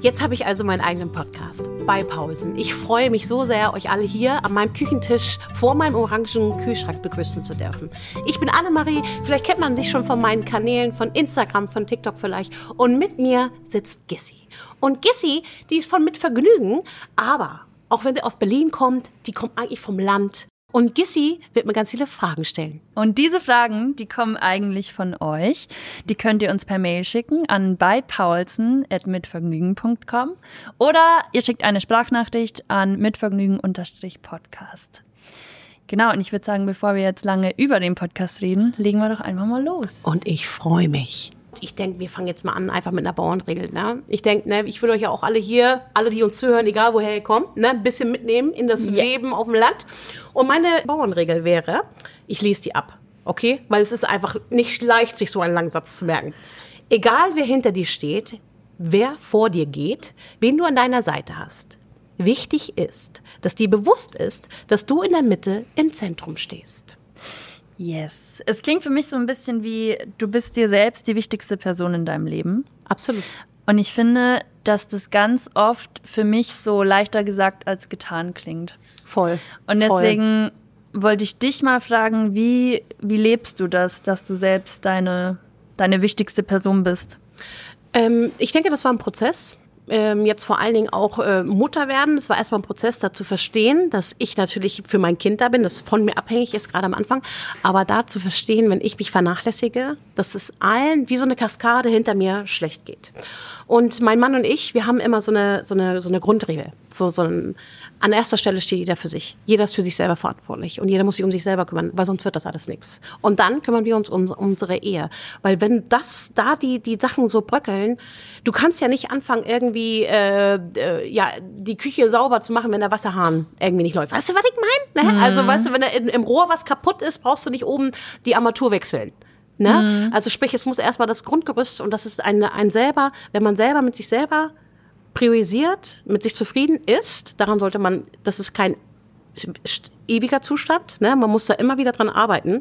Jetzt habe ich also meinen eigenen Podcast, Beipausen. Ich freue mich so sehr, euch alle hier an meinem Küchentisch vor meinem orangen Kühlschrank begrüßen zu dürfen. Ich bin Annemarie, vielleicht kennt man mich schon von meinen Kanälen, von Instagram, von TikTok vielleicht. Und mit mir sitzt Gissi. Und Gissi, die ist von Mit Vergnügen, aber auch wenn sie aus Berlin kommt, die kommt eigentlich vom Land. Und Gissi wird mir ganz viele Fragen stellen. Und diese Fragen, die kommen eigentlich von euch. Die könnt ihr uns per Mail schicken an beipaulsen@mitvergnügen.com oder ihr schickt eine Sprachnachricht an mitvergnügen_podcast. Genau, und ich würde sagen, bevor wir jetzt lange über den Podcast reden, legen wir doch einfach mal los. Und ich freue mich. Ich denke, wir fangen jetzt mal an, einfach mit einer Bauernregel. Ne? Ich denke, ne, ich will euch ja auch alle hier, alle, die uns zuhören, egal woher ihr kommt, ne, ein bisschen mitnehmen in das Leben auf dem Land. Und meine Bauernregel wäre, ich lese die ab, okay? Weil es ist einfach nicht leicht, sich so einen langen Satz zu merken. Egal, wer hinter dir steht, wer vor dir geht, wen du an deiner Seite hast. Wichtig ist, dass dir bewusst ist, dass du in der Mitte im Zentrum stehst. Yes. Es klingt für mich so ein bisschen wie, du bist dir selbst die wichtigste Person in deinem Leben. Absolut. Und ich finde, dass das ganz oft für mich so leichter gesagt als getan klingt. Voll. Und deswegen wollte ich dich mal fragen, wie lebst du das, dass du selbst deine wichtigste Person bist? Ich denke, das war ein Prozess. Jetzt vor allen Dingen auch Mutter werden. Es war erstmal ein Prozess, da zu verstehen, dass ich natürlich für mein Kind da bin, das von mir abhängig ist, gerade am Anfang. Aber da zu verstehen, wenn ich mich vernachlässige, dass es allen wie so eine Kaskade hinter mir schlecht geht. Und mein Mann und ich, wir haben immer so eine Grundregel. An erster Stelle steht jeder für sich. Jeder ist für sich selber verantwortlich. Und jeder muss sich um sich selber kümmern, weil sonst wird das alles nichts. Und dann kümmern wir uns um unsere Ehe. Weil wenn die Sachen so bröckeln, du kannst ja nicht anfangen, irgendwie die Küche sauber zu machen, wenn der Wasserhahn irgendwie nicht läuft. Weißt du, was ich meine? Ne? Also, weißt du, wenn im Rohr was kaputt ist, brauchst du nicht oben die Armatur wechseln. Ne? Also sprich, es muss erstmal das Grundgerüst, und das ist ein selber, wenn man selber mit sich selber priorisiert, mit sich zufrieden ist, daran sollte man, das ist kein ewiger Zustand, ne? Man muss da immer wieder dran arbeiten,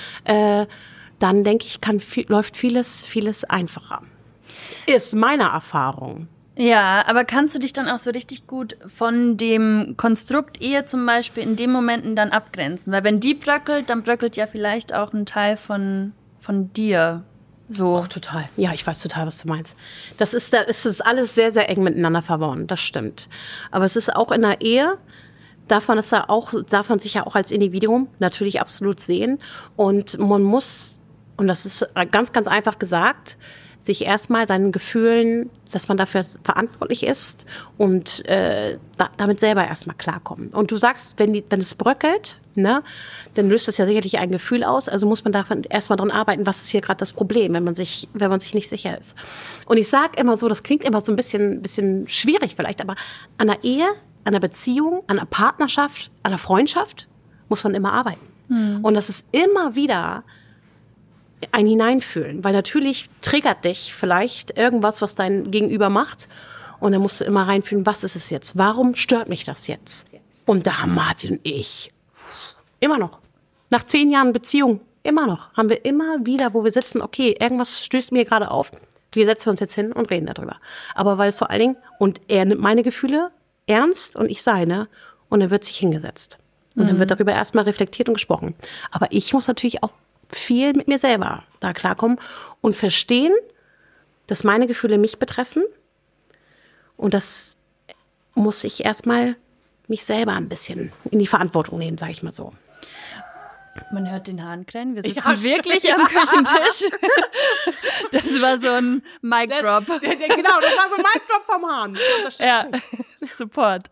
dann denke ich, läuft vieles einfacher. Ist meine Erfahrung. Ja, aber kannst du dich dann auch so richtig gut von dem Konstrukt Ehe zum Beispiel in den Momenten dann abgrenzen? Weil wenn die bröckelt, dann bröckelt ja vielleicht auch ein Teil von dir. So. Oh, total. Ja, ich weiß total, was du meinst. Es ist alles sehr, sehr eng miteinander verwoben, das stimmt. Aber es ist auch in der Ehe, darf man sich ja auch als Individuum natürlich absolut sehen. Und man muss, und das ist ganz, ganz einfach gesagt, sich erstmal seinen Gefühlen, dass man dafür verantwortlich ist und damit selber erstmal klarkommen. Und du sagst, wenn es bröckelt, ne, dann löst das ja sicherlich ein Gefühl aus. Also muss man davon erstmal dran arbeiten, was ist hier gerade das Problem, wenn man sich nicht sicher ist. Und ich sage immer so, das klingt immer so ein bisschen schwierig vielleicht, aber an der Ehe, an der Beziehung, an der Partnerschaft, an der Freundschaft muss man immer arbeiten. Und das ist immer wieder ein Hineinfühlen, weil natürlich triggert dich vielleicht irgendwas, was dein Gegenüber macht, und dann musst du immer reinfühlen, was ist es jetzt? Warum stört mich das jetzt? Und da haben Martin und ich immer noch, nach 10 Jahren Beziehung, immer noch, haben wir immer wieder, wo wir sitzen, okay, irgendwas stößt mir gerade auf, wir setzen uns jetzt hin und reden darüber. Aber weil es vor allen Dingen, und er nimmt meine Gefühle ernst und ich seine, und dann wird sich hingesetzt. Und dann wird darüber erstmal reflektiert und gesprochen. Aber ich muss natürlich auch viel mit mir selber da klarkommen und verstehen, dass meine Gefühle mich betreffen, und das muss ich erstmal mich selber ein bisschen in die Verantwortung nehmen, sage ich mal so. Man hört den Hahn krähen, wir sitzen wirklich am Küchentisch. Das war so ein Mic-Drop. Genau, das war so ein Mic-Drop vom Hahn. Ja, Support.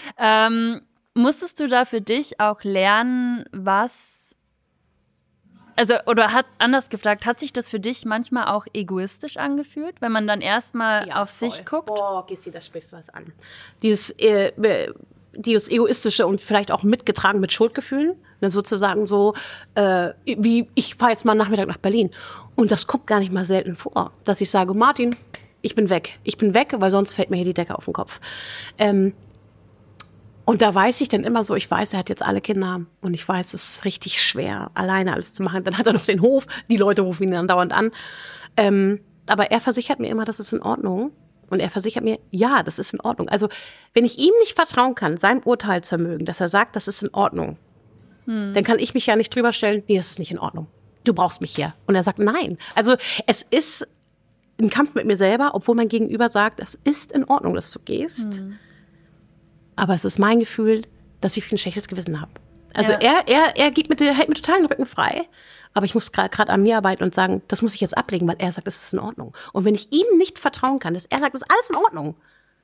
Musstest du da für dich auch lernen, anders gefragt, hat sich das für dich manchmal auch egoistisch angefühlt, wenn man dann erstmal auf sich guckt? Boah, Gissi, da sprichst du was an. Dieses Egoistische und vielleicht auch mitgetragen mit Schuldgefühlen, ne, sozusagen so, wie ich fahre jetzt mal Nachmittag nach Berlin, und das kommt gar nicht mal selten vor, dass ich sage, Martin, ich bin weg, weil sonst fällt mir hier die Decke auf den Kopf. Und da weiß ich dann immer so, ich weiß, er hat jetzt alle Kinder und ich weiß, es ist richtig schwer, alleine alles zu machen. Dann hat er noch den Hof, die Leute rufen ihn dann dauernd an. Aber er versichert mir immer, das ist in Ordnung, Und er versichert mir, ja, das ist in Ordnung. Also wenn ich ihm nicht vertrauen kann, seinem Urteilsvermögen, dass er sagt, das ist in Ordnung, dann kann ich mich ja nicht drüber stellen, nee, das ist nicht in Ordnung. Du brauchst mich hier. Und er sagt, nein. Also es ist ein Kampf mit mir selber, obwohl mein Gegenüber sagt, es ist in Ordnung, dass du gehst. Aber es ist mein Gefühl, dass ich ein schlechtes Gewissen habe. Also er hält mir total den Rücken frei. Aber ich muss gerade an mir arbeiten und sagen, das muss ich jetzt ablegen, weil er sagt, es ist in Ordnung. Und wenn ich ihm nicht vertrauen kann, dass er sagt, das ist alles in Ordnung,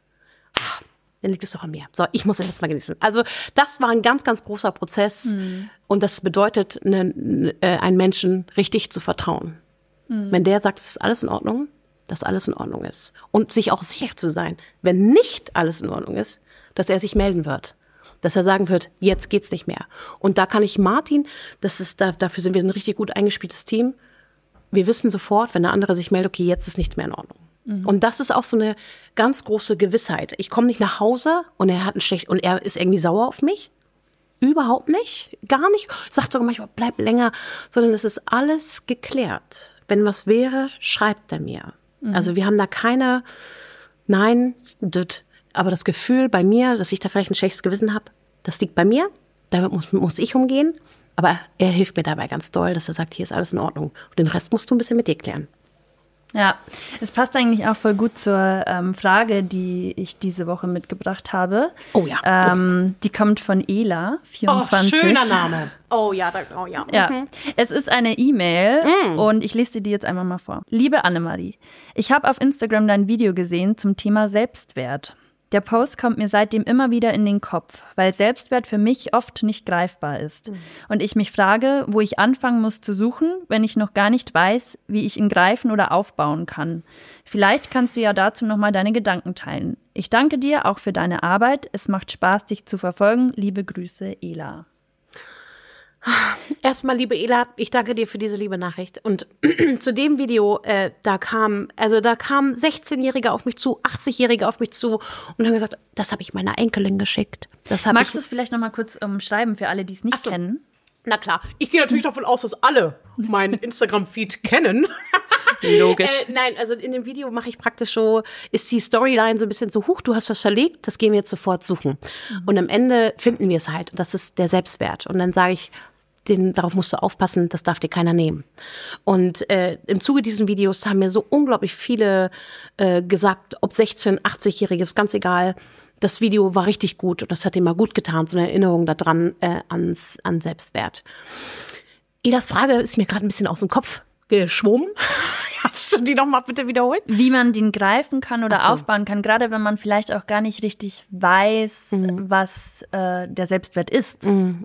dann liegt es doch an mir. So, ich muss es jetzt mal genießen. Also das war ein ganz, ganz großer Prozess. Und das bedeutet, einen Menschen richtig zu vertrauen. Wenn der sagt, es ist alles in Ordnung, dass alles in Ordnung ist. Und sich auch sicher zu sein, wenn nicht alles in Ordnung ist, dass er sich melden wird. Dass er sagen wird, jetzt geht's nicht mehr. Und da kann ich Martin, dafür sind wir ein richtig gut eingespieltes Team. Wir wissen sofort, wenn der andere sich meldet, okay, jetzt ist nichts mehr in Ordnung. Und das ist auch so eine ganz große Gewissheit. Ich komme nicht nach Hause und er ist irgendwie sauer auf mich. Überhaupt nicht, gar nicht. Sagt sogar manchmal, bleib länger, sondern es ist alles geklärt. Wenn was wäre, schreibt er mir. Also wir haben da keine, nein, aber das Gefühl bei mir, dass ich da vielleicht ein schlechtes Gewissen habe, das liegt bei mir. Damit muss ich umgehen. Aber er hilft mir dabei ganz doll, dass er sagt, hier ist alles in Ordnung. Und den Rest musst du ein bisschen mit dir klären. Ja, es passt eigentlich auch voll gut zur Frage, die ich diese Woche mitgebracht habe. Oh ja. Die kommt von Ela, 24. Oh, schöner Name. Oh ja, oh ja. Ja, es ist eine E-Mail und ich lese dir die jetzt einmal mal vor. Liebe Annemarie, ich habe auf Instagram dein Video gesehen zum Thema Selbstwert. Der Post kommt mir seitdem immer wieder in den Kopf, weil Selbstwert für mich oft nicht greifbar ist. Und ich mich frage, wo ich anfangen muss zu suchen, wenn ich noch gar nicht weiß, wie ich ihn greifen oder aufbauen kann. Vielleicht kannst du ja dazu nochmal deine Gedanken teilen. Ich danke dir auch für deine Arbeit. Es macht Spaß, dich zu verfolgen. Liebe Grüße, Ela. Erstmal, liebe Ela, ich danke dir für diese liebe Nachricht. Und zu dem Video, da kamen 16-Jährige auf mich zu, 80-Jährige auf mich zu und haben gesagt, das habe ich meiner Enkelin geschickt. Magst du es vielleicht noch mal kurz umschreiben für alle, die es nicht kennen? Na klar, ich gehe natürlich davon aus, dass alle meinen Instagram-Feed kennen. Logisch. Nein, also in dem Video mache ich praktisch so, ist die Storyline so ein bisschen so, du hast was verlegt, das gehen wir jetzt sofort suchen. Und am Ende finden wir es halt. Und das ist der Selbstwert. Und dann sage ich, darauf musst du aufpassen, das darf dir keiner nehmen. Und im Zuge dieses Videos haben mir so unglaublich viele gesagt, ob 16-, 80-Jährige, ist ganz egal. Das Video war richtig gut und das hat ihm mal gut getan, so eine Erinnerung daran an Selbstwert. Elas Frage ist mir gerade ein bisschen aus dem Kopf geschwommen. Kannst du die noch mal bitte wiederholen? Wie man den greifen kann oder aufbauen kann, gerade wenn man vielleicht auch gar nicht richtig weiß, was der Selbstwert ist.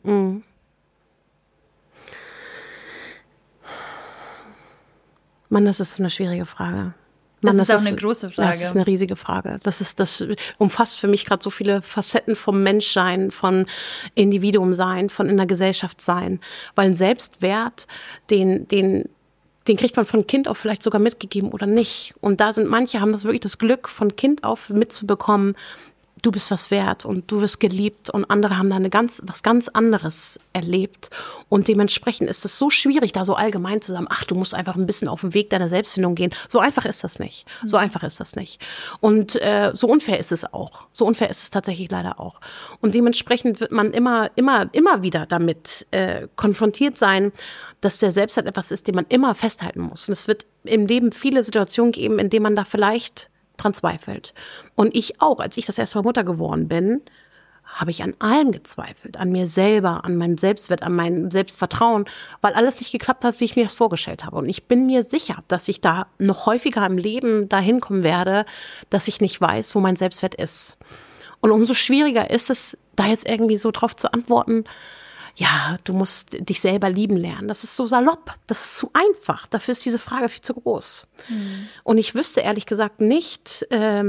Mann, das ist so eine schwierige Frage. Mann, das ist auch eine große Frage. Das ist eine riesige Frage. Das umfasst für mich gerade so viele Facetten vom Menschsein, von Individuumsein, von in der Gesellschaft sein. Weil ein Selbstwert, den kriegt man von Kind auf vielleicht sogar mitgegeben oder nicht. Und da sind manche, haben das wirklich das Glück, von Kind auf mitzubekommen, du bist was wert und du wirst geliebt, und andere haben da was ganz anderes erlebt. Und dementsprechend ist es so schwierig, da so allgemein zu sagen, ach, du musst einfach ein bisschen auf den Weg deiner Selbstfindung gehen. So einfach ist das nicht. So einfach ist das nicht. Und so unfair ist es auch. So unfair ist es tatsächlich leider auch. Und dementsprechend wird man immer wieder damit konfrontiert sein, dass der Selbstwert etwas ist, den man immer festhalten muss. Und es wird im Leben viele Situationen geben, in denen man da vielleicht dran zweifelt. Und ich auch, als ich das erste Mal Mutter geworden bin, habe ich an allem gezweifelt. An mir selber, an meinem Selbstwert, an meinem Selbstvertrauen, weil alles nicht geklappt hat, wie ich mir das vorgestellt habe. Und ich bin mir sicher, dass ich da noch häufiger im Leben dahin kommen werde, dass ich nicht weiß, wo mein Selbstwert ist. Und umso schwieriger ist es, da jetzt irgendwie so drauf zu antworten, ja, du musst dich selber lieben lernen. Das ist so salopp, das ist zu einfach. Dafür ist diese Frage viel zu groß. Und ich wüsste ehrlich gesagt nicht,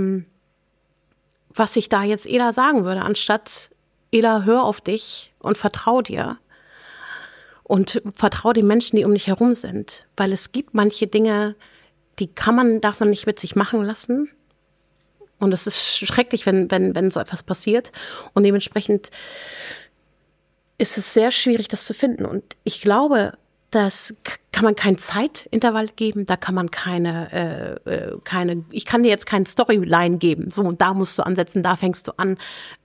was ich da jetzt Ela sagen würde, anstatt Ela, hör auf dich und vertrau dir. Und vertrau den Menschen, die um dich herum sind. Weil es gibt manche Dinge, darf man nicht mit sich machen lassen. Und es ist schrecklich, wenn so etwas passiert. Und dementsprechend ist es sehr schwierig, das zu finden. Und ich glaube, kann man kein Zeitintervall geben, da kann man ich kann dir jetzt keine Storyline geben, so, da musst du ansetzen, da fängst du an.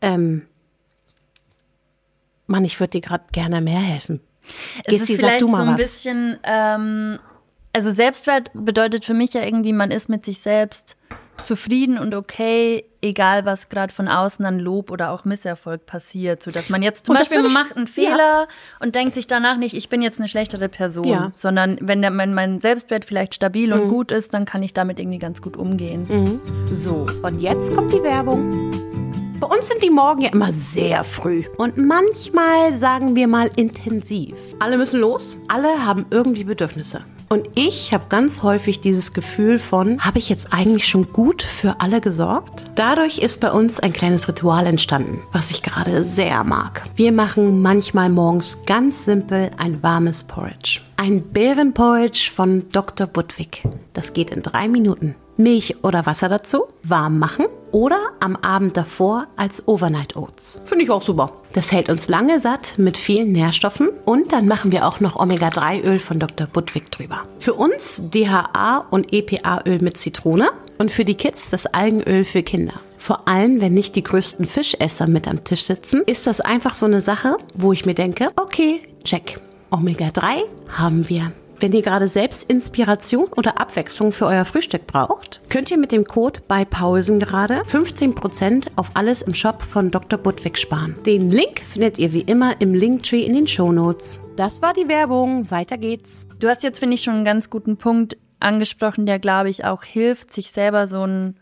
Mann, ich würde dir gerade gerne mehr helfen. Gessi, sag du mal so ein bisschen, also Selbstwert bedeutet für mich ja irgendwie, man ist mit sich selbst zufrieden und okay, egal was gerade von außen an Lob oder auch Misserfolg passiert, so dass man jetzt zum Beispiel man macht einen Fehler und denkt sich danach nicht, ich bin jetzt eine schlechtere Person, sondern wenn mein Selbstwert vielleicht stabil und gut ist, dann kann ich damit irgendwie ganz gut umgehen. So, und jetzt kommt die Werbung. Bei uns sind die Morgen ja immer sehr früh und manchmal, sagen wir mal, intensiv. Alle müssen los, alle haben irgendwie Bedürfnisse. Und ich habe ganz häufig dieses Gefühl von, habe ich jetzt eigentlich schon gut für alle gesorgt? Dadurch ist bei uns ein kleines Ritual entstanden, was ich gerade sehr mag. Wir machen manchmal morgens ganz simpel ein warmes Porridge. Ein Beerenporridge von Dr. Budwig. Das geht in 3 Minuten. Milch oder Wasser dazu, warm machen oder am Abend davor als Overnight Oats. Finde ich auch super. Das hält uns lange satt mit vielen Nährstoffen und dann machen wir auch noch Omega-3-Öl von Dr. Budwig drüber. Für uns DHA und EPA-Öl mit Zitrone und für die Kids das Algenöl für Kinder. Vor allem, wenn nicht die größten Fischesser mit am Tisch sitzen, ist das einfach so eine Sache, wo ich mir denke, okay, check. Omega-3 haben wir. Wenn ihr gerade selbst Inspiration oder Abwechslung für euer Frühstück braucht, könnt ihr mit dem Code bei Pausen gerade 15% auf alles im Shop von Dr. Budwig sparen. Den Link findet ihr wie immer im Linktree in den Shownotes. Das war die Werbung. Weiter geht's. Du hast jetzt, finde ich, schon einen ganz guten Punkt angesprochen, der, glaube ich, auch hilft, sich selber so einen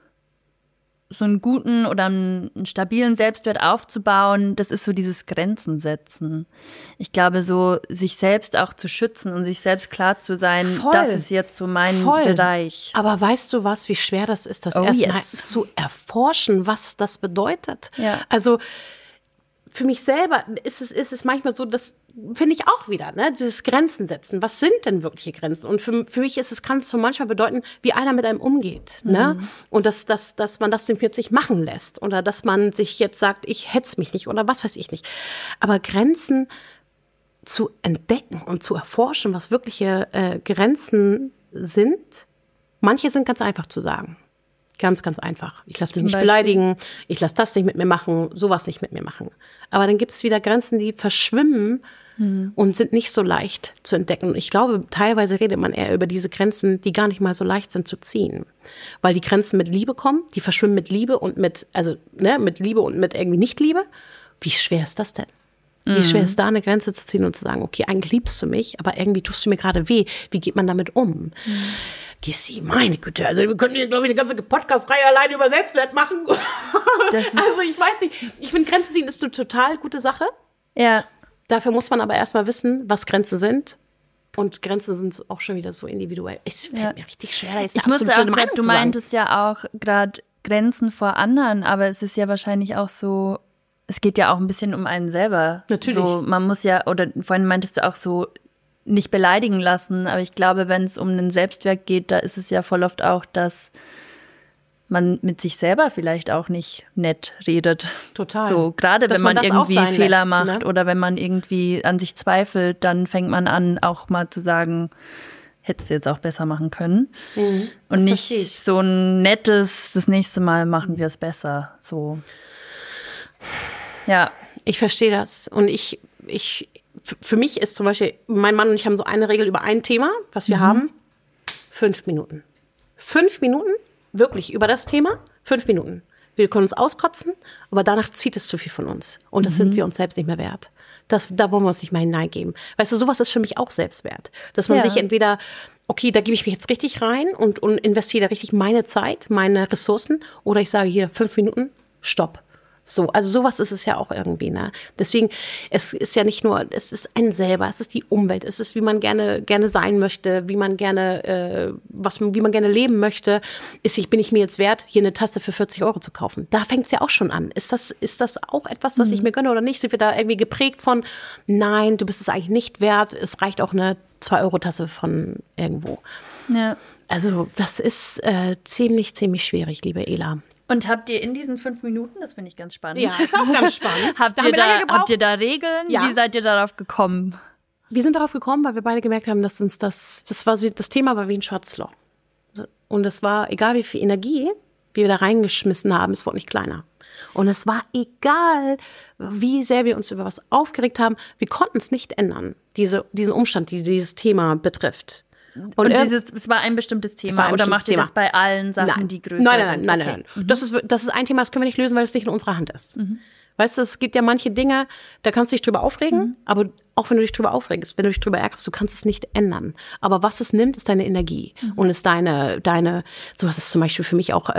guten oder einen stabilen Selbstwert aufzubauen. Das ist so dieses Grenzen setzen. Ich glaube, so sich selbst auch zu schützen und sich selbst klar zu sein, das ist jetzt so mein Bereich. Aber weißt du was, wie schwer das ist, das erstmal zu erforschen, was das bedeutet? Ja. Also für mich selber ist es manchmal so, das finde ich auch wieder, ne, dieses Grenzen setzen. Was sind denn wirkliche Grenzen? Und für mich kann es so manchmal bedeuten, wie einer mit einem umgeht, ne? Und dass man das plötzlich machen lässt oder dass man sich jetzt sagt, ich hetz mich nicht oder was weiß ich nicht. Aber Grenzen zu entdecken und zu erforschen, was wirkliche Grenzen sind, manche sind ganz einfach zu sagen. Ganz, ganz einfach. Ich lasse mich nicht beleidigen, ich lasse das nicht mit mir machen, sowas nicht mit mir machen. Aber dann gibt es wieder Grenzen, die verschwimmen und sind nicht so leicht zu entdecken. Und ich glaube, teilweise redet man eher über diese Grenzen, die gar nicht mal so leicht sind zu ziehen. Weil die Grenzen mit Liebe kommen, die verschwimmen mit Liebe und mit Liebe und mit irgendwie Nicht-Liebe. Wie schwer ist das denn? Wie schwer ist da eine Grenze zu ziehen und zu sagen, okay, eigentlich liebst du mich, aber irgendwie tust du mir gerade weh. Wie geht man damit um? Gessi, meine Güte, also wir können hier, glaube ich, eine ganze Podcast-Reihe alleine über Selbstwert machen. Also ich weiß nicht, ich finde, Grenzen ziehen ist eine total gute Sache. Ja. Dafür muss man aber erstmal wissen, was Grenzen sind. Und Grenzen sind auch schon wieder so individuell. Es fällt mir richtig schwer, da jetzt eine absolute Meinung zu sagen. Du meintest ja auch gerade Grenzen vor anderen, aber es ist ja wahrscheinlich auch so, es geht ja auch ein bisschen um einen selber. Natürlich. So, man muss ja, oder vorhin meintest du auch so, nicht beleidigen lassen, aber ich glaube, wenn es um einen Selbstwert geht, da ist es ja voll oft auch, dass man mit sich selber vielleicht auch nicht nett redet. Total. So, gerade wenn man irgendwie Fehler macht, ne? Oder wenn man irgendwie an sich zweifelt, dann fängt man an, auch mal zu sagen, hättest du jetzt auch besser machen können. Und nicht so ein nettes, das nächste Mal machen wir es besser. So. Ja. Ich verstehe das. Und für mich ist zum Beispiel, mein Mann und ich haben so eine Regel über ein Thema, was wir haben. 5 Minuten. 5 Minuten, wirklich, über das Thema, 5 Minuten. Wir können uns auskotzen, aber danach zieht es zu viel von uns. Und das sind wir uns selbst nicht mehr wert. Da wollen wir uns nicht mehr hineingeben. Weißt du, sowas ist für mich auch Selbstwert. Dass man sich entweder, okay, da gebe ich mich jetzt richtig rein und investiere da richtig meine Zeit, meine Ressourcen, oder ich sage hier 5 Minuten, stopp. So, also sowas ist es ja auch irgendwie, ne? Deswegen, es ist ja nicht nur, es ist ein selber, es ist die Umwelt, es ist, wie man gerne sein möchte, wie man gerne leben möchte. Bin ich mir jetzt wert, hier eine Tasse für 40 € zu kaufen? Da fängt es ja auch schon an. Ist das auch etwas, das ich mir gönne oder nicht? Sind wir da irgendwie geprägt von, nein, du bist es eigentlich nicht wert, es reicht auch eine 2-€ Tasse von irgendwo. Ja. Also, das ist ziemlich, ziemlich schwierig, liebe Ela. Und habt ihr in diesen 5 Minuten, das finde ich ganz spannend. Ja, ist auch ganz spannend. Habt ihr da Regeln? Ja. Wie seid ihr darauf gekommen? Wir sind darauf gekommen, weil wir beide gemerkt haben, dass uns das Thema war wie ein Schatzloch. Und es war, egal wie viel Energie wir da reingeschmissen haben, es wurde nicht kleiner. Und es war egal, wie sehr wir uns über was aufgeregt haben, wir konnten es nicht ändern, diesen Umstand, dieses Thema betrifft. Und es war ein bestimmtes Thema, oder macht ihr das bei allen Sachen, die größer sind? Nein. Das ist ein Thema, das können wir nicht lösen, weil es nicht in unserer Hand ist. Weißt du, es gibt ja manche Dinge, da kannst du dich drüber aufregen, aber auch wenn du dich drüber aufregst, wenn du dich drüber ärgerst, du kannst es nicht ändern. Aber was es nimmt, ist deine Energie und ist deine, sowas ist zum Beispiel für mich auch,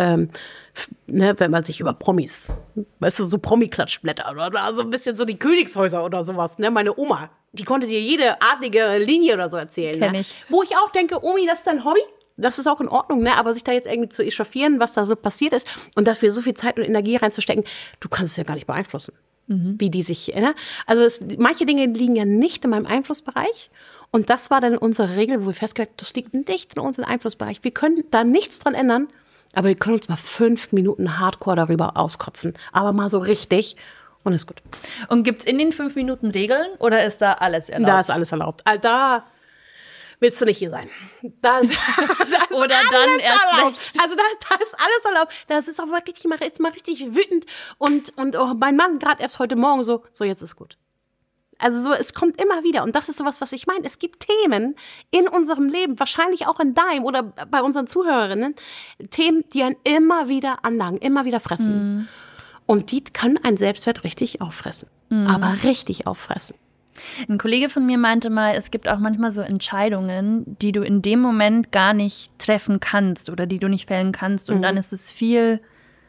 wenn man sich über Promis, weißt du, so Promi-Klatschblätter oder so ein bisschen so die Königshäuser oder sowas, ne, meine Oma, die konnte dir jede adlige Linie oder so erzählen. Kenn ich. Wo ich auch denke, Omi, das ist dein Hobby? Das ist auch in Ordnung, ne? Aber sich da jetzt irgendwie zu echauffieren, was da so passiert ist und dafür so viel Zeit und Energie reinzustecken, du kannst es ja gar nicht beeinflussen, wie die sich, ne? Also manche Dinge liegen ja nicht in meinem Einflussbereich und das war dann unsere Regel, wo wir festgelegt haben, das liegt nicht in unserem Einflussbereich. Wir können da nichts dran ändern, aber wir können uns mal 5 Minuten Hardcore darüber auskotzen, aber mal so richtig und ist gut. Und gibt's in den 5 Minuten Regeln oder ist da alles erlaubt? Da ist alles erlaubt. Da willst du nicht hier sein. Da ist oder dann erst recht. Also da ist alles erlaubt. Das ist auch wirklich, ich mache jetzt mal richtig wütend und mein Mann gerade erst heute Morgen so jetzt ist gut. Also so, es kommt immer wieder und das ist sowas, was ich meine. Es gibt Themen in unserem Leben, wahrscheinlich auch in deinem oder bei unseren Zuhörerinnen, Themen, die einen immer wieder anlangen, immer wieder fressen. Und die können einen Selbstwert richtig auffressen. Aber richtig auffressen. Ein Kollege von mir meinte mal, es gibt auch manchmal so Entscheidungen, die du in dem Moment gar nicht treffen kannst oder die du nicht fällen kannst. Und dann ist es viel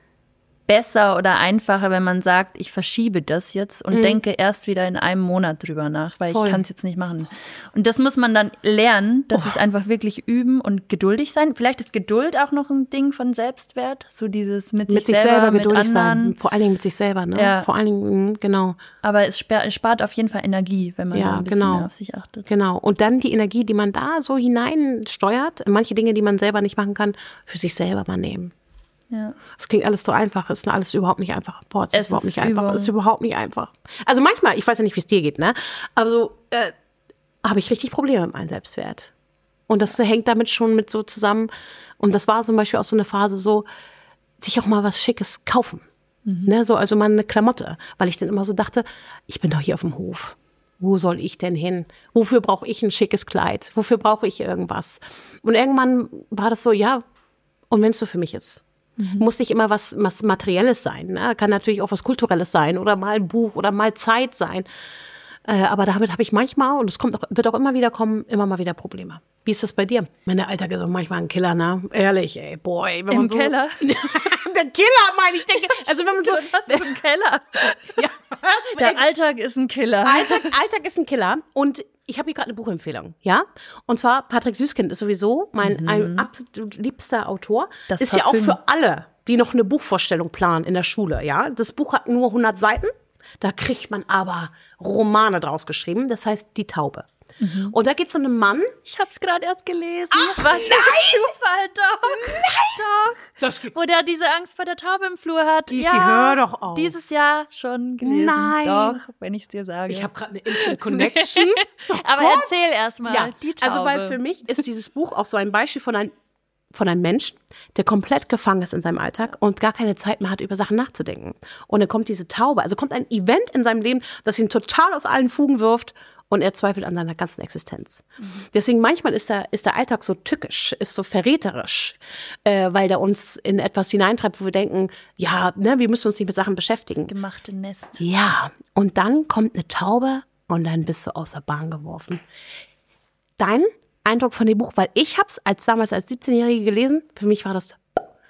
besser oder einfacher, wenn man sagt, ich verschiebe das jetzt und denke erst wieder in einem Monat drüber nach, weil ich kann es jetzt nicht machen. Und das muss man dann lernen, das ist einfach wirklich üben und geduldig sein. Vielleicht ist Geduld auch noch ein Ding von Selbstwert, so dieses mit sich selber geduldig mit anderen. Sein, vor allen Dingen mit sich selber, ne? Ja. Vor allen Dingen, genau. Aber es spart auf jeden Fall Energie, wenn man da ein bisschen mehr auf sich achtet. Genau. Und dann die Energie, die man da so hineinsteuert, manche Dinge, die man selber nicht machen kann, für sich selber mal nehmen. Ja. Das klingt alles so einfach, ist alles überhaupt nicht einfach. Boah, es ist überhaupt nicht einfach. Übung. Es ist überhaupt nicht einfach. Also manchmal, ich weiß ja nicht, wie es dir geht, ne? Aber so habe ich richtig Probleme mit meinem Selbstwert. Und das hängt damit schon mit so zusammen. Und das war zum Beispiel auch so eine Phase so, sich auch mal was Schickes kaufen. Ne? So, also mal eine Klamotte. Weil ich dann immer so dachte, ich bin doch hier auf dem Hof. Wo soll ich denn hin? Wofür brauche ich ein schickes Kleid? Wofür brauche ich irgendwas? Und irgendwann war das so, ja, und wenn es so für mich ist. Muss nicht immer was Materielles sein. Ne? Kann natürlich auch was Kulturelles sein oder mal ein Buch oder mal Zeit sein. Aber damit habe ich manchmal, und es wird auch immer wieder kommen, immer mal wieder Probleme. Wie ist das bei dir? Meine Alltag ist auch manchmal ein Killer, ne? Ehrlich, ey, boy. Wenn man Im Keller? Der Killer, meine ich. Denke, also wenn man so... Was ist ein Keller? Ja. Der Alltag ist ein Killer. Alltag ist ein Killer. Und ich habe hier gerade eine Buchempfehlung, ja? Und zwar Patrick Süßkind ist sowieso ein absolut liebster Autor. Das ist ja auch für alle, die noch eine Buchvorstellung planen in der Schule, ja? Das Buch hat nur 100 Seiten. Da kriegt man aber Romane draus geschrieben. Das heißt Die Taube. Und da geht es um einen Mann. Ich hab's gerade erst gelesen. Ach, was für ein Zufall, doch. Das, Wo der diese Angst vor der Taube im Flur hat. hör doch auf. Dieses Jahr schon gelesen. Nein. Doch, wenn ich's dir sage. Ich habe gerade eine Instant Connection. Aber Gott. erzähl erst mal. Ja, Die Taube. also weil für mich ist dieses Buch auch so ein Beispiel von einem Menschen, der komplett gefangen ist in seinem Alltag und gar keine Zeit mehr hat, über Sachen nachzudenken. Und dann kommt diese Taube, also kommt ein Event in seinem Leben, das ihn total aus allen Fugen wirft und er zweifelt an seiner ganzen Existenz. Deswegen manchmal ist der Alltag so tückisch, ist so verräterisch, weil der uns in etwas hineintreibt, wo wir denken, ja, ne, wir müssen uns nicht mit Sachen beschäftigen. Das gemachte Nest. Ja, und dann kommt eine Taube und dann bist du aus der Bahn geworfen. Dein Eindruck von dem Buch, weil ich habe es damals als 17-Jährige gelesen, für mich war das...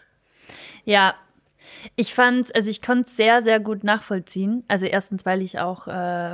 Ja, ich konnte es sehr, sehr gut nachvollziehen. Also erstens, weil ich auch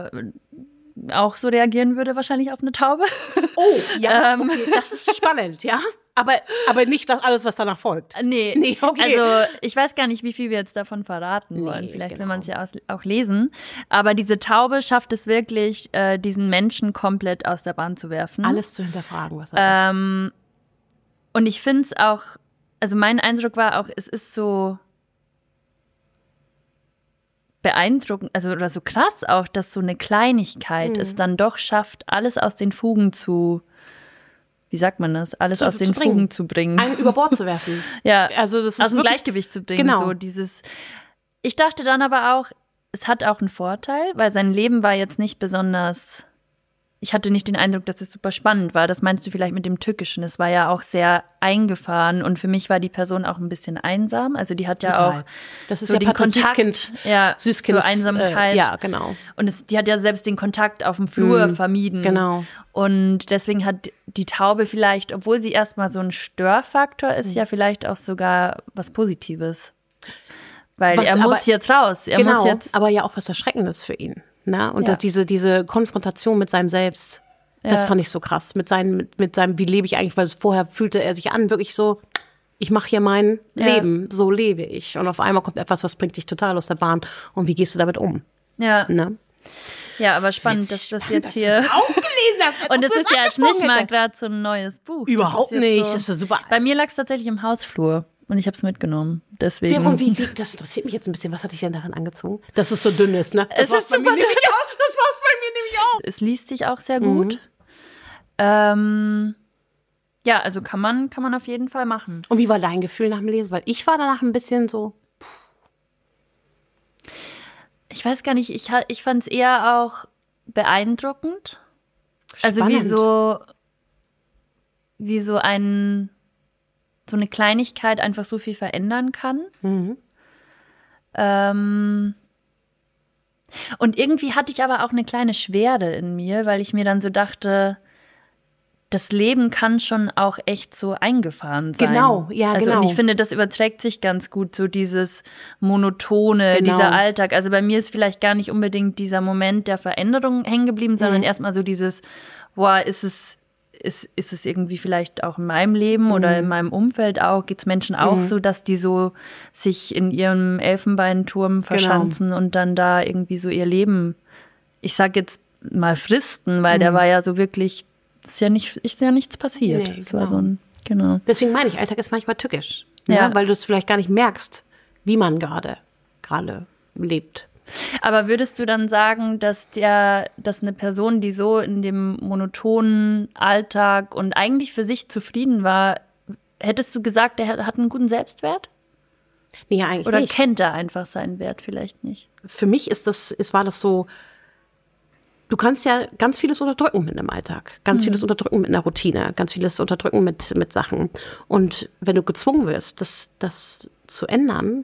so reagieren würde wahrscheinlich auf eine Taube. Oh, ja, okay, das ist spannend, ja. Aber nicht das alles, was danach folgt. Nee, okay. Also ich weiß gar nicht, wie viel wir jetzt davon verraten wollen. Vielleicht will man es ja auch lesen. Aber diese Taube schafft es wirklich, diesen Menschen komplett aus der Bahn zu werfen. Alles zu hinterfragen, was er ist. Und ich finde es auch, also mein Eindruck war auch, es ist so beeindruckend, also oder so krass auch, dass so eine Kleinigkeit es dann doch schafft, alles aus den Fugen wie sagt man das? Alles aus den Fugen zu bringen. Einen über Bord zu werfen. Ja, also das ist aus dem wirklich, Gleichgewicht zu bringen. Genau. So ich dachte dann aber auch, es hat auch einen Vorteil, weil sein Leben war jetzt nicht besonders, ich hatte nicht den Eindruck, dass es super spannend war. Das meinst du vielleicht mit dem Tückischen. Es war ja auch sehr eingefahren und für mich war die Person auch ein bisschen einsam. Also die hat ja auch das ist so ja den Kontakt, Süßkinds, so Einsamkeit. Ja, genau. Und die hat ja selbst den Kontakt auf dem Flur vermieden. Genau. Und deswegen hat die Taube vielleicht, obwohl sie erstmal so ein Störfaktor ist, ja vielleicht auch sogar was Positives. Weil er muss jetzt raus. Er muss jetzt, aber ja auch was Erschreckendes für ihn. Ne? Und Ja. dass diese Konfrontation mit seinem Selbst, das fand ich so krass. Mit seinem, wie lebe ich eigentlich, weil vorher fühlte er sich an, wirklich so, ich mache hier mein Leben, so lebe ich. Und auf einmal kommt etwas, das bringt dich total aus der Bahn. Und wie gehst du damit um? ja. Ne? Ja, aber spannend, dass das jetzt hier. Dass du das auch gelesen hast. Und das ist ja jetzt nicht mal gerade so ein neues Buch. Überhaupt das ist nicht. So, Das ist ja super. Bei mir lag es tatsächlich im Hausflur und ich habe es mitgenommen. Deswegen. Und das interessiert mich jetzt ein bisschen. Was hat dich denn daran angezogen? Dass es so dünn ist, ne? Es ist super dünn. Das war's bei mir nämlich auch. Es liest sich auch sehr gut. Ja, also kann man auf jeden Fall machen. Und wie war dein Gefühl nach dem Lesen? Weil ich war danach ein bisschen so. Ich weiß gar nicht, ich fand es eher auch beeindruckend. Also Spannend. wie so eine Kleinigkeit einfach so viel verändern kann. Und irgendwie hatte ich aber auch eine kleine Schwere in mir, weil ich mir dann so dachte, das Leben kann schon auch echt so eingefahren sein. Genau, ja, also, genau. Und ich finde, das überträgt sich ganz gut, so dieses Monotone, dieser Alltag. Also bei mir ist vielleicht gar nicht unbedingt dieser Moment der Veränderung hängen geblieben, sondern erstmal so dieses, boah, ist es irgendwie vielleicht auch in meinem Leben oder in meinem Umfeld auch, geht's Menschen auch so, dass die so sich in ihrem Elfenbeinturm verschanzen und dann da irgendwie so ihr Leben, ich sag jetzt mal fristen, weil der war ja so wirklich, ist ja nichts passiert. Nee, das war so ein, genau. Deswegen meine ich, Alltag ist manchmal tückisch. Ja. Ne? Weil du es vielleicht gar nicht merkst, wie man gerade lebt. Aber würdest du dann sagen, dass eine Person, die so in dem monotonen Alltag und eigentlich für sich zufrieden war, hättest du gesagt, der hat einen guten Selbstwert? Nee, eigentlich Oder nicht. kennt er einfach seinen Wert vielleicht nicht? Für mich war das so, du kannst ja ganz vieles unterdrücken mit einem Alltag, ganz vieles unterdrücken mit einer Routine, ganz vieles unterdrücken mit Sachen. Und wenn du gezwungen wirst, das zu ändern,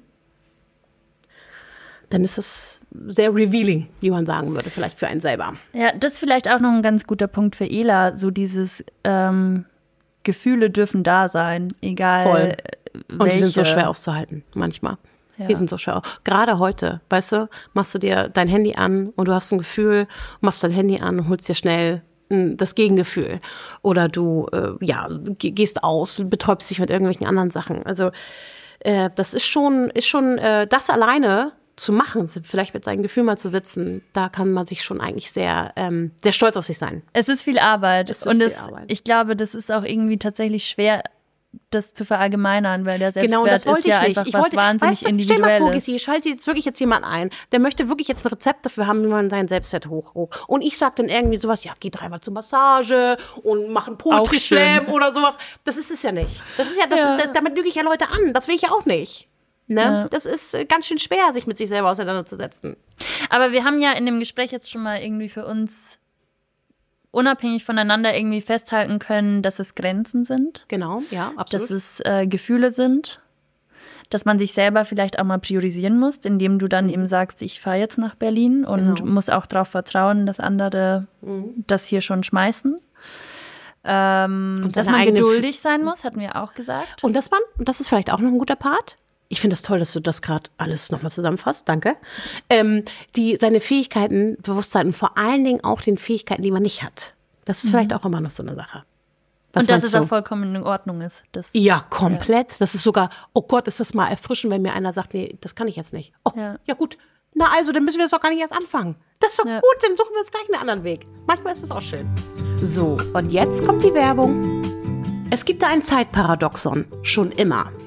dann ist es sehr revealing, wie man sagen würde, vielleicht für einen selber. Ja, das ist vielleicht auch noch ein ganz guter Punkt für Ela, so dieses Gefühle dürfen da sein, egal Voll. Und welche. die sind so schwer auszuhalten, manchmal. Ja. Die sind so schwer. Gerade heute, weißt du, machst du dir dein Handy an und du hast ein Gefühl, machst dein Handy an und holst dir schnell das Gegengefühl. Oder du gehst aus, betäubst dich mit irgendwelchen anderen Sachen. Also das ist schon das alleine zu machen, vielleicht mit seinem Gefühl mal zu sitzen, da kann man sich schon eigentlich sehr, sehr stolz auf sich sein. Es ist viel Arbeit. Arbeit. Ich glaube, das ist auch irgendwie tatsächlich schwer, das zu verallgemeinern, weil der Selbstwert Genau, das wollte ist ja ich nicht. einfach was wahnsinnig Individuelles. Stell mal vor, Gissi, schalte jetzt wirklich jetzt jemand ein, der möchte wirklich jetzt ein Rezept dafür haben, wie man seinen Selbstwert hoch. Und ich sag dann irgendwie sowas, ja, geh 3-mal zur Massage und mach einen Poetry Slam oder sowas. Das ist es ja nicht. Das ist damit lüge ich ja Leute an. Das will ich ja auch nicht. Ne? Ja. Das ist ganz schön schwer, sich mit sich selber auseinanderzusetzen. Aber wir haben ja in dem Gespräch jetzt schon mal irgendwie für uns unabhängig voneinander irgendwie festhalten können, dass es Grenzen sind. Genau, ja, absolut. Dass es Gefühle sind. Dass man sich selber vielleicht auch mal priorisieren muss, indem du dann eben sagst, ich fahre jetzt nach Berlin und muss auch darauf vertrauen, dass andere das hier schon schmeißen. Dass man geduldig sein muss, hatten wir auch gesagt. Und das ist vielleicht auch noch ein guter Part. Ich finde es toll, dass du das gerade alles nochmal zusammenfasst. Danke. Seine Fähigkeiten, Bewusstsein und vor allen Dingen auch den Fähigkeiten, die man nicht hat. Das ist vielleicht auch immer noch so eine Sache. Und dass es auch vollkommen in Ordnung ist. Ja, komplett. Ja. Das ist sogar, oh Gott, ist das mal erfrischend, wenn mir einer sagt, nee, das kann ich jetzt nicht. Oh, ja gut. Na also, dann müssen wir das doch gar nicht erst anfangen. Das ist doch gut, dann suchen wir uns gleich einen anderen Weg. Manchmal ist es auch schön. So, und jetzt kommt die Werbung. Es gibt da ein Zeitparadoxon, schon immer.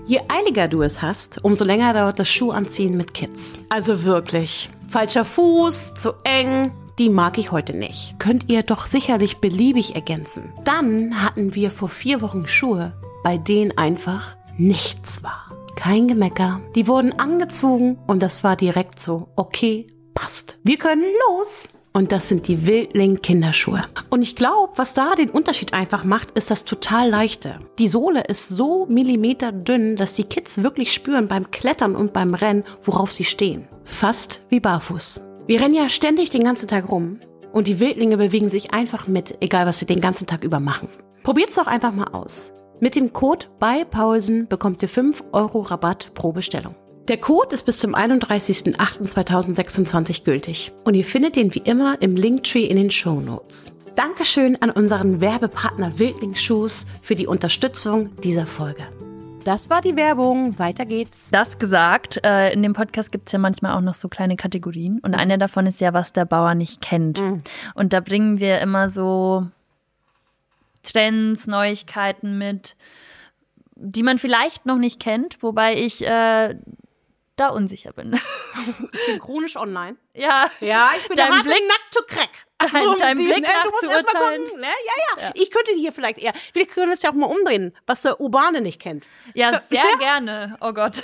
Je eiliger du es hast, umso länger dauert das Schuhanziehen mit Kids. Also wirklich. Falscher Fuß, zu eng, die mag ich heute nicht. Könnt ihr doch sicherlich beliebig ergänzen. Dann hatten wir vor 4 Wochen Schuhe, bei denen einfach nichts war. Kein Gemecker. Die wurden angezogen und das war direkt so, okay, passt. Wir können los. Und das sind die Wildling-Kinderschuhe. Und ich glaube, was da den Unterschied einfach macht, ist das total leichte. Die Sohle ist so millimeterdünn, dass die Kids wirklich spüren beim Klettern und beim Rennen, worauf sie stehen. Fast wie barfuß. Wir rennen ja ständig den ganzen Tag rum und die Wildlinge bewegen sich einfach mit, egal was sie den ganzen Tag über machen. Probiert's doch einfach mal aus. Mit dem Code bei Paulsen bekommt ihr 5 € Rabatt pro Bestellung. Der Code ist bis zum 31.08.2026 gültig und ihr findet den wie immer im Linktree in den Shownotes. Dankeschön an unseren Werbepartner Wildling Shoes für die Unterstützung dieser Folge. Das war die Werbung, weiter geht's. Das gesagt, in dem Podcast gibt's ja manchmal auch noch so kleine Kategorien und eine davon ist ja, was der Bauer nicht kennt. Und da bringen wir immer so Trends, Neuigkeiten mit, die man vielleicht noch nicht kennt, wobei ich da unsicher bin. Ich bin chronisch online. Ja, Ich bin der harte Nackt to crack. Dein Blick nach du musst zu erst mal urteilen. gucken. Ne? Ja. Ich könnte hier vielleicht eher. Wir können es ja auch mal umdrehen, was der Urbane nicht kennt. Ja, sehr gerne. Oh Gott.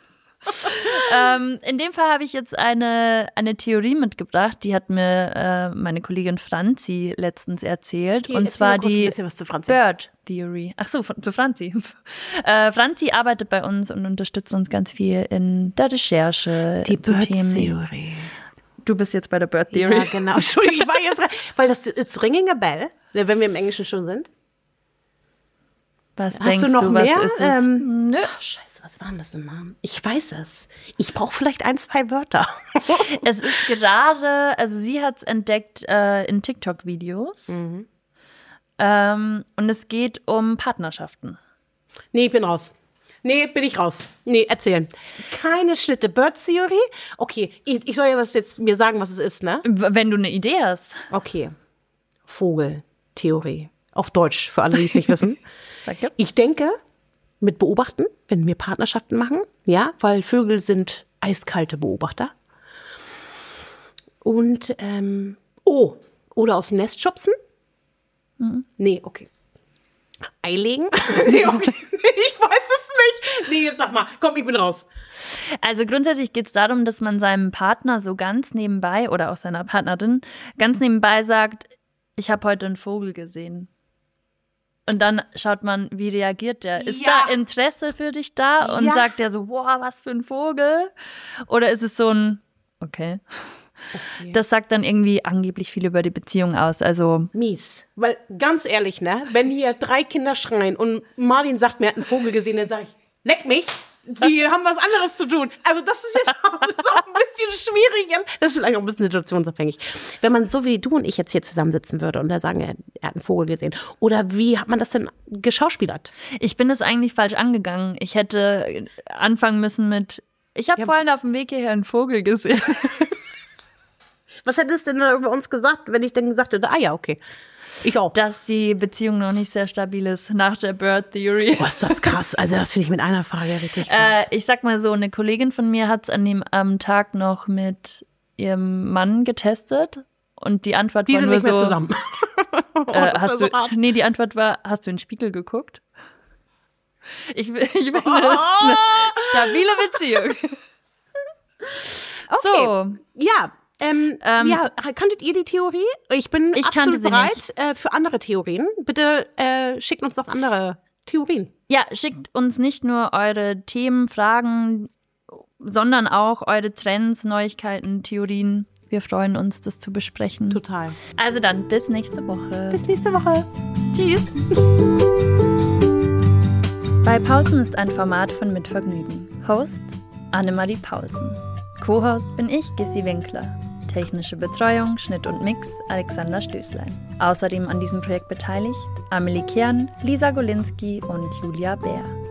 In dem Fall habe ich jetzt eine Theorie mitgebracht, die hat mir meine Kollegin Franzi letztens erzählt. Okay, und zwar die Franzi. Bird Theory. Ach so, zu Franzi. Franzi arbeitet bei uns und unterstützt uns ganz viel in der Recherche Die zu Bird Themen. Theory. Du bist jetzt bei der Bird Theory. Ja, genau. Entschuldigung, ich war jetzt weil das it's ringing a bell, wenn wir im Englischen schon sind. Was Hast denkst du noch was mehr? ist es? Nö. Ach, Scheiße, was waren das immer? Ich weiß es. Ich brauche vielleicht 1, 2 Wörter. Es ist gerade, also sie hat es entdeckt in TikTok-Videos. Und es geht um Partnerschaften. Nee, bin ich raus. Nee, erzählen. Keine Schnitte. Bird Theory? Okay, ich soll ja mir sagen, was es ist, ne? Wenn du eine Idee hast. Okay. Vogeltheorie. Auf Deutsch, für alle, die es nicht wissen. Danke. Ich denke, mit Beobachten, wenn wir Partnerschaften machen, ja, weil Vögel sind eiskalte Beobachter. Und, oder aus dem Nest schubsen? Nee, okay. Ei legen? Nee, okay. Ich weiß es nicht. Nee, jetzt sag mal. Komm, ich bin raus. Also grundsätzlich geht es darum, dass man seinem Partner so ganz nebenbei oder auch seiner Partnerin ganz nebenbei sagt, ich habe heute einen Vogel gesehen. Und dann schaut man, wie reagiert der? Ist da Interesse für dich da? Und sagt der so, boah, was für ein Vogel? Oder ist es so ein, okay. Das sagt dann irgendwie angeblich viel über die Beziehung aus. Also Mies. Weil, ganz ehrlich, ne, wenn hier 3 Kinder schreien und Martin sagt, mir hat einen Vogel gesehen, dann sage ich, leck mich. Wir haben was anderes zu tun. Also das ist jetzt auch ein bisschen schwierig. Das ist vielleicht auch ein bisschen situationsabhängig. Wenn man so wie du und ich jetzt hier zusammensitzen würde und da sagen, er hat einen Vogel gesehen. Oder wie hat man das denn geschauspielert? Ich bin das eigentlich falsch angegangen. Ich hätte anfangen müssen mit, ich habe vorhin auf dem Weg hierher einen Vogel gesehen. Was hättest du denn über uns gesagt, wenn ich dann gesagt hätte, okay. Ich auch. Dass die Beziehung noch nicht sehr stabil ist nach der Bird Theory. Boah, ist das krass. Also das finde ich mit einer Frage richtig krass. Ich sag mal so, eine Kollegin von mir hat es an dem Tag noch mit ihrem Mann getestet und die Antwort die war sind nur nicht mehr so, zusammen. Die Antwort war, hast du in den Spiegel geguckt? Ich finde, das ist eine stabile Beziehung. Okay. So. Ja. Kanntet ihr die Theorie? Ich bin absolut bereit für andere Theorien. Bitte schickt uns doch andere Theorien. Ja, schickt uns nicht nur eure Themen, Fragen, sondern auch eure Trends, Neuigkeiten, Theorien. Wir freuen uns, das zu besprechen. Total. Also dann, bis nächste Woche. Bis nächste Woche. Tschüss. Bei Paulsen ist ein Format von Mitvergnügen. Host Annemarie Paulsen. Co-Host bin ich, Gissi Winkler. Technische Betreuung, Schnitt und Mix Alexander Stößlein. Außerdem an diesem Projekt beteiligt Amelie Kern, Lisa Golinski und Julia Bär.